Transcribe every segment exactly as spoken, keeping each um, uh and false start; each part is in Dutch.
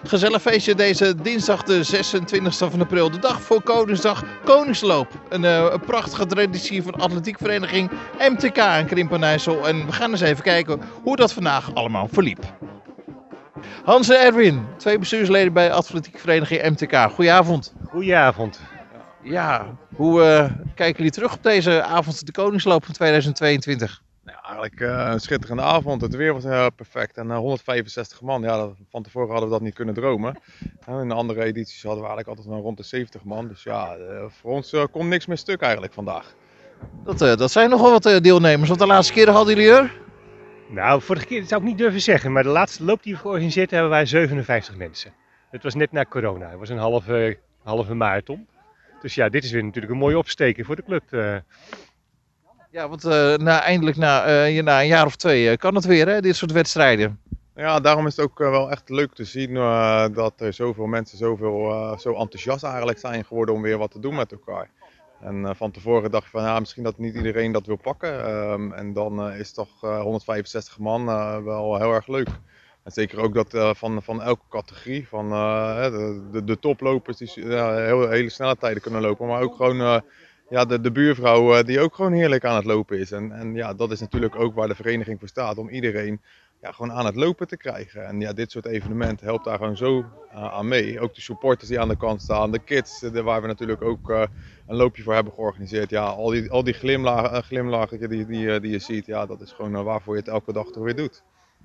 Gezellig feestje deze dinsdag de zesentwintigste van april, de dag voor Koningsdag, Koningsloop. Een, uh, een prachtige traditie van atletiekvereniging M T K in Krimpen-IJssel. En we gaan eens even kijken hoe dat vandaag allemaal verliep. Hans en Erwin, twee bestuursleden bij atletiekvereniging M T K. Goedenavond. Goedenavond. Ja, hoe uh, kijken jullie terug op deze avond, de Koningsloop van tweeduizend tweeëntwintig? Nou, eigenlijk uh, een schitterende avond. Het weer was uh, perfect. En uh, honderdvijfenzestig man, ja, dat, van tevoren hadden we dat niet kunnen dromen. En in de andere edities hadden we eigenlijk altijd rond de zeventig man. Dus ja, uh, voor ons uh, kon niks meer stuk eigenlijk vandaag. Dat, uh, dat zijn nogal wat uh, deelnemers, want de laatste keren hadden jullie er? Nou, vorige keer zou ik niet durven zeggen, maar de laatste loop die we georganiseerd hebben, hebben wij zevenenvijftig mensen. Het was net na corona, het was een halve, halve marathon. Dus ja, dit is weer natuurlijk een mooie opsteker voor de club. Uh. Ja, want uh, na, eindelijk na, uh, na een jaar of twee uh, kan het weer, hè, dit soort wedstrijden. Ja, daarom is het ook uh, wel echt leuk te zien uh, dat er zoveel mensen zoveel, uh, zo enthousiast eigenlijk zijn geworden om weer wat te doen met elkaar. En uh, van tevoren dacht ik van ja, misschien dat niet iedereen dat wil pakken. Um, en dan uh, is toch uh, honderdvijfenzestig man uh, wel heel erg leuk. En zeker ook dat uh, van, van elke categorie, van uh, de, de, de toplopers die uh, heel, hele snelle tijden kunnen lopen, maar ook gewoon uh, ja, de, de buurvrouw uh, die ook gewoon heerlijk aan het lopen is. En, en ja, dat is natuurlijk ook waar de vereniging voor staat, om iedereen ja, gewoon aan het lopen te krijgen. En ja, dit soort evenementen helpt daar gewoon zo uh, aan mee. Ook de supporters die aan de kant staan, de kids, de, waar we natuurlijk ook uh, een loopje voor hebben georganiseerd. Ja, al die, al die glimlachen, uh, glimlachen die, die, die je ziet, ja, dat is gewoon uh, waarvoor je het elke dag toch weer doet.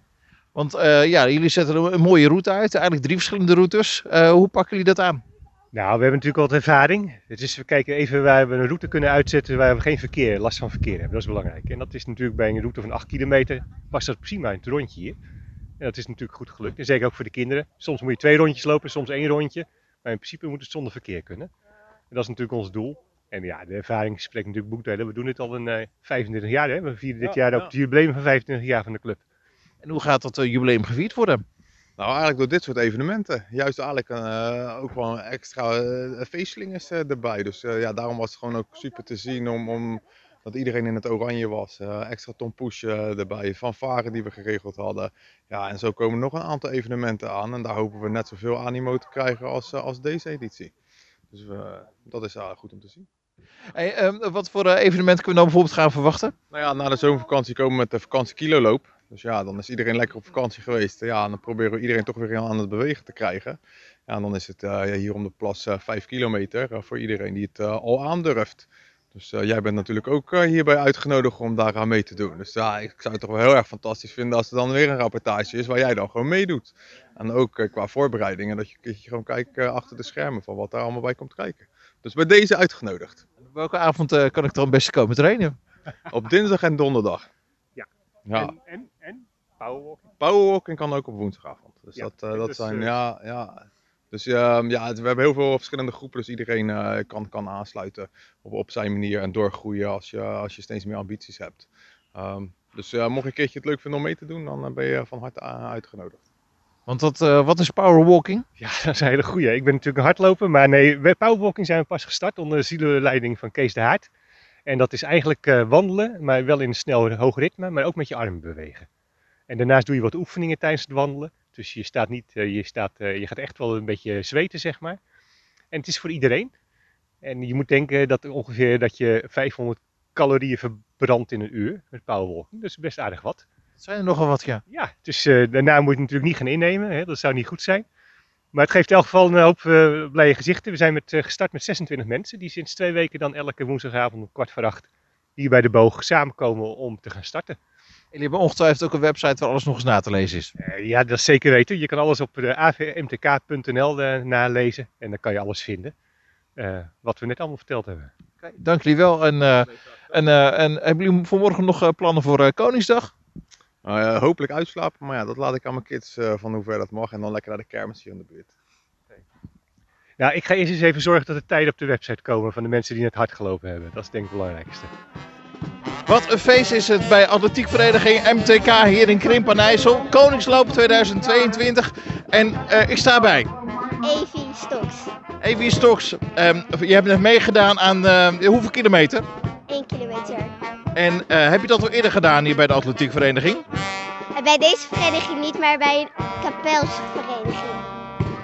Want uh, ja, jullie zetten een mooie route uit, eigenlijk drie verschillende routes. Uh, hoe pakken jullie dat aan? Nou, we hebben natuurlijk wat ervaring. Het is, we kijken even waar we een route kunnen uitzetten waar we geen verkeer, last van verkeer hebben. Dat is belangrijk. En dat is natuurlijk bij een route van acht kilometer, past dat prima in het rondje hier. En dat is natuurlijk goed gelukt. En zeker ook voor de kinderen. Soms moet je twee rondjes lopen, soms één rondje. Maar in principe moet het zonder verkeer kunnen. En dat is natuurlijk ons doel. En ja, de ervaring spreekt natuurlijk boekdelen. We doen dit al een uh, vijfentwintig jaar. Hè? We vieren dit ja, jaar ook ja. het jubileum van vijfentwintig jaar van de club. En hoe gaat dat uh, jubileum gevierd worden? Nou, eigenlijk door dit soort evenementen. Juist eigenlijk uh, ook wel een extra uh, feestelingen uh, erbij. Dus uh, ja, daarom was het gewoon ook super te zien om, om dat iedereen in het oranje was. Uh, extra tompoes uh, erbij, fanfare die we geregeld hadden. Ja, en zo komen nog een aantal evenementen aan. En daar hopen we net zoveel animo te krijgen als, uh, als deze editie. Dus uh, dat is uh, goed om te zien. Hey, um, wat voor uh, evenementen kunnen we dan bijvoorbeeld gaan verwachten? Nou ja, na de zomervakantie komen we met de vakantie kiloloop. Dus ja, dan is iedereen lekker op vakantie geweest. Ja, en dan proberen we iedereen toch weer aan het bewegen te krijgen. Ja, en dan is het uh, hier om de plas uh, vijf kilometer uh, voor iedereen die het uh, al aandurft. Dus uh, jij bent natuurlijk ook uh, hierbij uitgenodigd om daar aan mee te doen. Dus ja, ik zou het toch wel heel erg fantastisch vinden als er dan weer een rapportage is waar jij dan gewoon meedoet. En ook uh, qua voorbereidingen, dat je een keertje gewoon kijkt uh, achter de schermen van wat daar allemaal bij komt kijken. Dus bij deze uitgenodigd. Op welke avond uh, kan ik dan het beste komen trainen? Op dinsdag en donderdag. Ja. En, en, en powerwalking? Powerwalking kan ook op woensdagavond. Dus ja, dat, uh, dat dus, zijn, uh, ja, ja. Dus uh, ja, het, we hebben heel veel verschillende groepen, dus iedereen uh, kan, kan aansluiten op, op zijn manier en doorgroeien als je, als je steeds meer ambities hebt. Um, dus uh, mocht je een keertje het leuk vinden om mee te doen, dan uh, ben je van harte uitgenodigd. Want dat, uh, wat is powerwalking? Ja, dat is een hele goeie. Ik ben natuurlijk een hardloper, maar nee, bij powerwalking zijn we pas gestart onder de zielenleiding van Kees de Haart. En dat is eigenlijk uh, wandelen, maar wel in een snel hoog ritme, maar ook met je armen bewegen. En daarnaast doe je wat oefeningen tijdens het wandelen. Dus je staat niet, uh, je, staat, uh, je gaat echt wel een beetje zweten, zeg maar. En het is voor iedereen. En je moet denken dat ongeveer dat je vijfhonderd calorieën verbrandt in een uur met powerwalking. Dat is best aardig wat. Dat zijn er nogal wat, ja. Ja, dus uh, daarna moet je het natuurlijk niet gaan innemen, hè? Dat zou niet goed zijn. Maar het geeft in elk geval een hoop uh, blije gezichten. We zijn met, uh, gestart met zesentwintig mensen die sinds twee weken dan elke woensdagavond om kwart voor acht hier bij de boog samenkomen om te gaan starten. En jullie hebben ongetwijfeld ook een website waar alles nog eens na te lezen is. Uh, ja, dat is zeker weten. Je kan alles op de a v m t k punt n l uh, nalezen en dan kan je alles vinden uh, wat we net allemaal verteld hebben. Okay, dank jullie wel. En, uh, en, uh, en hebben jullie voor morgen nog uh, plannen voor uh, Koningsdag? Uh, uh, hopelijk uitslapen, maar ja, dat laat ik aan mijn kids uh, van hoe ver dat mag en dan lekker naar de kermis hier in de buurt. Okay. Nou, ik ga eerst eens even zorgen dat er tijden op de website komen van de mensen die net hard gelopen hebben. Dat is denk ik het belangrijkste. Wat een feest is het bij atletiekvereniging M T K hier in Krimpen-IJssel. Koningsloop tweeduizend tweeëntwintig. En uh, ik sta bij Evie Stoks. Evie Stoks, um, je hebt net meegedaan aan uh, hoeveel kilometer? één kilometer. En uh, heb je dat al eerder gedaan hier bij de atletiekvereniging? Bij deze vereniging niet, maar bij een kapelsvereniging.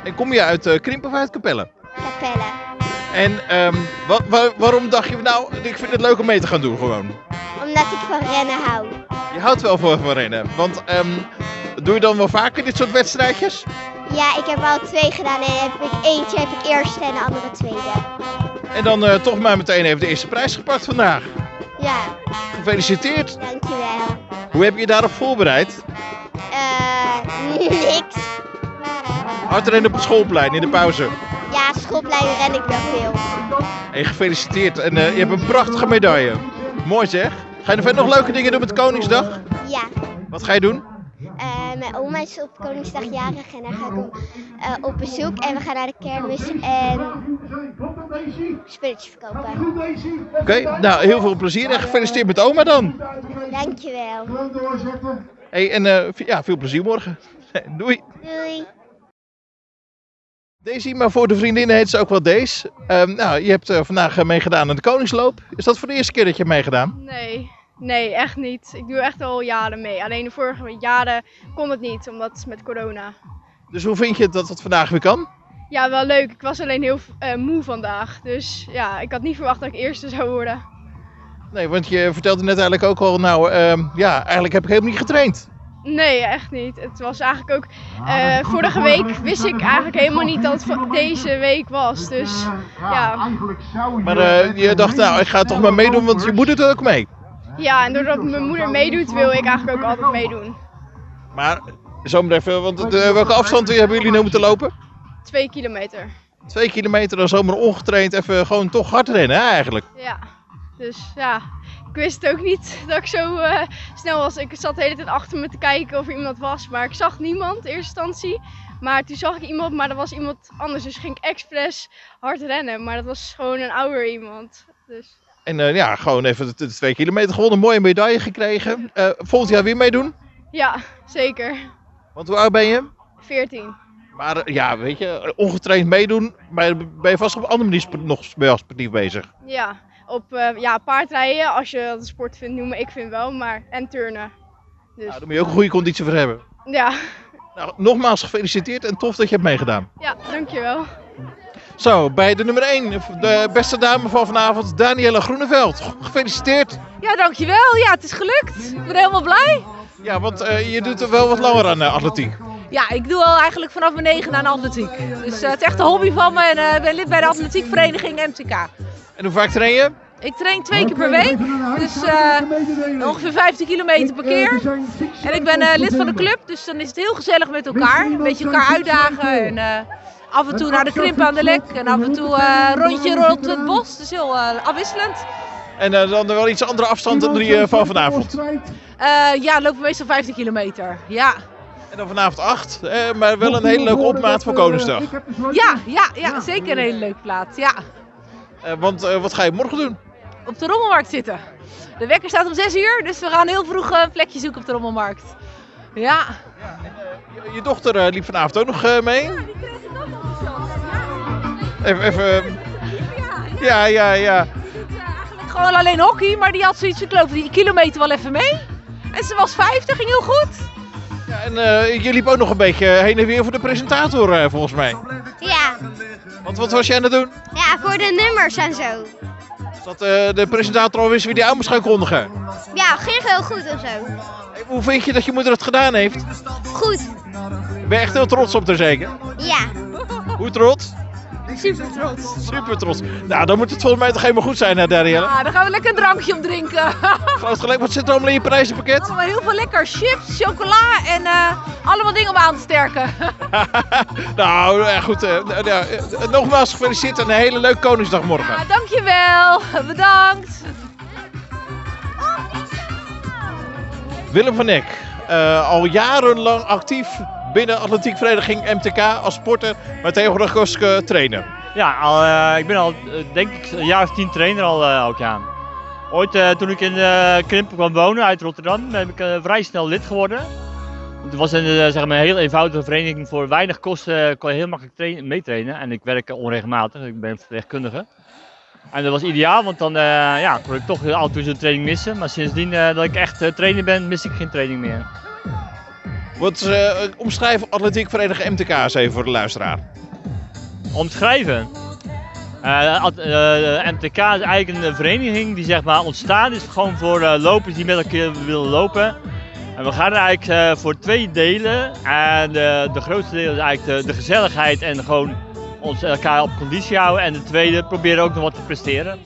En kom je uit uh, Krimpen of uit Capelle? Capelle. En um, wa wa waarom dacht je, nou, ik vind het leuk om mee te gaan doen gewoon? Omdat ik van rennen hou. Je houdt wel van, van rennen, want um, doe je dan wel vaker dit soort wedstrijdjes? Ja, ik heb al twee gedaan en heb ik, eentje heb ik eerste en de andere tweede. En dan uh, toch maar meteen even de eerste prijs gepakt vandaag. Ja. Gefeliciteerd. Dankjewel. Hoe heb je je daarop voorbereid? Eh, uh, niks. Hard rennen op het schoolplein in de pauze. Ja, schoolplein ren ik wel veel. Hey, gefeliciteerd en uh, je hebt een prachtige medaille. Mooi zeg. Ga je er verder nog leuke dingen doen met Koningsdag? Ja. Wat ga je doen? Uh, mijn oma is op Koningsdag jarig en dan ga ik op, uh, op bezoek en we gaan naar de kermis en spulletjes verkopen. Oké, okay, nou heel veel plezier en gefeliciteerd met oma dan. Dankjewel. Hey, en uh, ja, veel plezier morgen. Doei. Doei. Daisy, maar voor de vriendinnen heet ze ook wel Daisy. Um, nou, je hebt uh, vandaag meegedaan aan de Koningsloop. Is dat voor de eerste keer dat je hebt meegedaan? Nee, nee, echt niet. Ik doe echt al jaren mee. Alleen de vorige jaren kon het niet, omdat met corona. Dus hoe vind je dat het vandaag weer kan? Ja, wel leuk. Ik was alleen heel uh, moe vandaag. Dus ja, ik had niet verwacht dat ik eerste zou worden. Nee, want je vertelde net eigenlijk ook al, nou um, ja, eigenlijk heb ik helemaal niet getraind. Nee, echt niet. Het was eigenlijk ook, uh, vorige week wist ik eigenlijk helemaal niet dat het deze week was. Dus ja. Maar uh, je dacht, nou, ik ga toch maar meedoen, want je moeder doet ook mee. Ja, en doordat mijn moeder meedoet, wil ik eigenlijk ook altijd meedoen. Maar, zomaar even, want de, welke afstand hebben jullie nu moeten lopen? Twee kilometer. Twee kilometer, dan zomaar ongetraind, even gewoon toch hard rennen, hè, eigenlijk. Ja, dus ja. Ik wist het ook niet dat ik zo uh, snel was. Ik zat de hele tijd achter me te kijken of er iemand was, maar ik zag niemand in eerste instantie. Maar toen zag ik iemand, maar dat was iemand anders, dus ging ik expres hard rennen. Maar dat was gewoon een ouder iemand. Dus. En uh, ja, gewoon even de, de twee kilometer gewonnen, een mooie medaille gekregen. Uh, volgend jaar weer meedoen? Ja, zeker. Want hoe oud ben je? veertien. Maar uh, ja, weet je, ongetraind meedoen, maar ben je vast op een andere manier sp nog wel sportief bezig? Ja. Op uh, ja, paardrijden, als je dat een sport vindt noemen, ik vind wel, maar en turnen. Dus. Nou, daar moet je ook een goede conditie voor hebben. Ja. Nou, nogmaals gefeliciteerd en tof dat je hebt meegedaan. Ja, dankjewel. Zo, bij de nummer één, de beste dame van vanavond, Danielle Groeneveld. Gefeliciteerd. Ja, dankjewel. Ja, het is gelukt. Ik ben helemaal blij. Ja, want uh, je doet er wel wat langer aan uh, atletiek. Ja, ik doe al eigenlijk vanaf mijn negen aan atletiek. Dus uh, het is echt een hobby van me en ik uh, ben lid bij de atletiekvereniging M T K. En hoe vaak train je? Ik train twee keer per week, dus uh, ongeveer vijftien kilometer per keer. En ik ben uh, lid van de club, dus dan is het heel gezellig met elkaar. Een beetje elkaar uitdagen en uh, af en toe naar de Krimpen aan de Lek en af en toe uh, een rondje rond het bos. Dus heel uh, afwisselend. En uh, dan wel iets andere afstand dan die uh, van vanavond? Uh, ja, lopen we meestal vijftien kilometer, ja. En dan vanavond acht, eh, maar wel een hele leuke opmaat voor Koningsdag. Ja, ja, ja, zeker een hele leuke plaats, ja. Uh, want uh, wat ga je morgen doen? Op de Rommelmarkt zitten. De wekker staat om zes uur, dus we gaan heel vroeg een plekje zoeken op de Rommelmarkt. Ja. Ja en, uh, je, je dochter uh, liep vanavond ook nog uh, mee? Ja, die kreeg ik ook enthousiast. Ja. Even, even... Ja, ja, ja. Die doet uh, eigenlijk gewoon alleen hockey, maar die had zoiets, ik geloof die kilometer wel even mee. En ze was vijftig, ging heel goed. Ja, en uh, je liep ook nog een beetje heen en weer voor de presentator uh, volgens mij. Ja. Want wat was jij aan het doen? Ja, voor de nummers en zo. Dat uh, de presentator al wist wie die aan moest gaan kondigen. Ja, ging heel goed of zo. Hey, hoe vind je dat je moeder het gedaan heeft? Goed. Ben je echt heel trots op haar zeker? Ja. Hoe trots? Super trots. Super trots. Nou, dan moet het volgens mij toch helemaal goed zijn, hè, Danielle? Ja, dan gaan we lekker een drankje op drinken. Groot gelijk, wat zit er allemaal in je prijzenpakket? Allemaal heel veel lekker chips, chocola en uh, allemaal dingen om aan te sterken. Nou, ja, goed. Uh, uh, uh, nogmaals gefeliciteerd en een hele leuke Koningsdag morgen. Ja, dankjewel. Bedankt. Willem van Eck, uh, al jarenlang actief binnen atletiekvereniging M T K als sporter, maar tegenwoordig als uh, trainer. Ja, al, uh, ik ben al uh, denk ik een jaar of tien trainer al uh, elk jaar. Ooit uh, toen ik in uh, Krimpen kwam wonen uit Rotterdam, ben ik uh, vrij snel lid geworden. Het was een, uh, zeg maar een heel eenvoudige vereniging, voor weinig kosten uh, kon je heel makkelijk meetrainen. En ik werk onregelmatig, ik ben verpleegkundige. En dat was ideaal, want dan uh, ja, kon ik toch af en toe zo'n training missen. Maar sindsdien uh, dat ik echt uh, trainer ben, mis ik geen training meer. Wat uh, omschrijven atletiekvereniging M T K eens even voor de luisteraar? omschrijven. Uh, uh, M T K is eigenlijk een vereniging die zeg maar ontstaan is gewoon voor uh, lopers die met elkaar willen lopen. En we gaan er eigenlijk uh, voor twee delen. En uh, de grootste deel is eigenlijk de, de gezelligheid en gewoon ons elkaar op conditie houden. En de tweede proberen ook nog wat te presteren.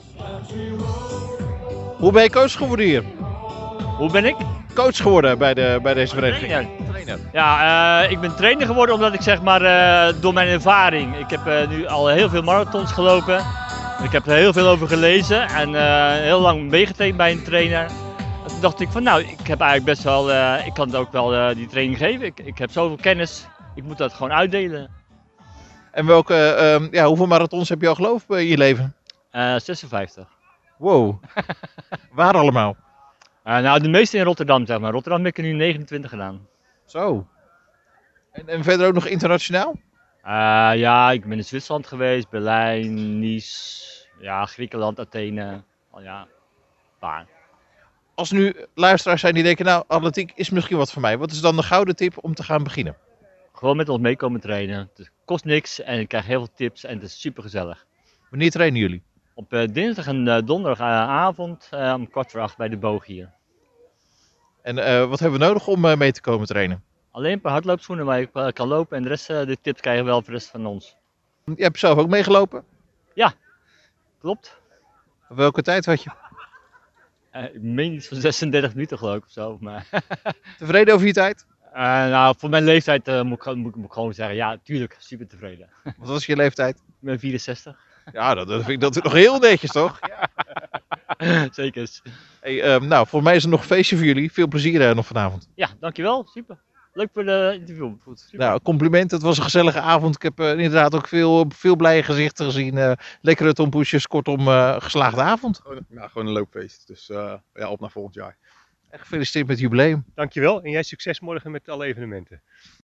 Hoe ben je coach geworden hier? Hoe ben ik? Coach geworden bij, de, bij deze vereniging? Trainer. Trainer. Ja, uh, ik ben trainer geworden omdat ik zeg maar uh, door mijn ervaring. Ik heb uh, nu al heel veel marathons gelopen. Ik heb er heel veel over gelezen en uh, heel lang meegetraind bij een trainer. En toen dacht ik van nou, ik heb eigenlijk best wel, uh, ik kan ook wel uh, die training geven. Ik, ik heb zoveel kennis, ik moet dat gewoon uitdelen. En welke, uh, ja, hoeveel marathons heb je al gelopen in je leven? Uh, zesenvijftig. Wow. Waar allemaal? Uh, nou, de meeste in Rotterdam zeg maar. Rotterdam heb ik er nu negenentwintig gedaan. Zo. En, en verder ook nog internationaal? Uh, ja, ik ben in Zwitserland geweest, Berlijn, Nice, ja, Griekenland, Athene. Oh, ja, een paar. Als nu luisteraars zijn die denken, nou, atletiek is misschien wat voor mij. Wat is dan de gouden tip om te gaan beginnen? Gewoon met ons meekomen trainen. Het kost niks en ik krijg heel veel tips en het is super gezellig. Wanneer trainen jullie? Op uh, dinsdag en uh, donderdagavond uh, om kwart voor acht bij de boog hier. En uh, wat hebben we nodig om uh, mee te komen trainen? Alleen een paar hardloopschoenen waar je uh, kan lopen en de rest, uh, de tips krijgen we wel voor de rest van ons. Je hebt zelf ook meegelopen? Ja, klopt. Op welke tijd had je? Uh, ik meen iets van zesendertig minuten geloof ik of zo. Maar Tevreden over je tijd? Uh, nou, voor mijn leeftijd uh, moet, ik, moet, moet ik gewoon zeggen, ja, tuurlijk, super tevreden. Wat was je leeftijd? Ik ben vierenzestig. Ja, dat, dat vind ik dat nog heel netjes, toch? Ja. Zeker. Hey, um, nou, voor mij is er nog een feestje voor jullie. Veel plezier uh, nog vanavond. Ja, dankjewel. Super. Leuk voor de interview. Goed, super. Nou, compliment. Het was een gezellige avond. Ik heb uh, inderdaad ook veel, veel blije gezichten gezien. Uh, lekkere tompoesjes. Kortom, uh, geslaagde avond. Gewoon, ja, gewoon een loopfeest. Dus uh, ja, op naar volgend jaar. En gefeliciteerd met het jubileum. Dankjewel en jij succes morgen met alle evenementen.